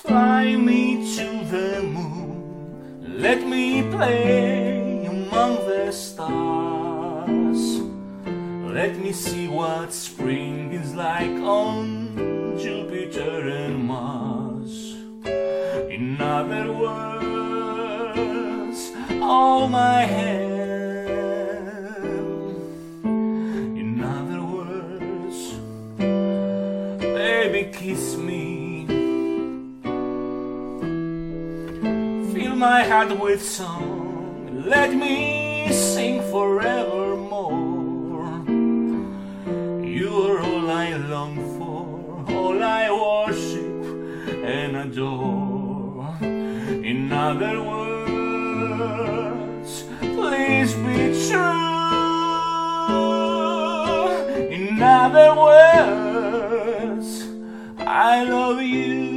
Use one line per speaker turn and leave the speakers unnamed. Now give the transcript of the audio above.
Fly me to the moon, let me play among the stars. Let me see what spring is like on Jupiter and Mars. In other words, hold my hand. In other words, baby, kiss me. Fill my heart with song, let me sing forevermore. You are all I long for, all I worship and adore. In other words, please be true. In other words, I love you.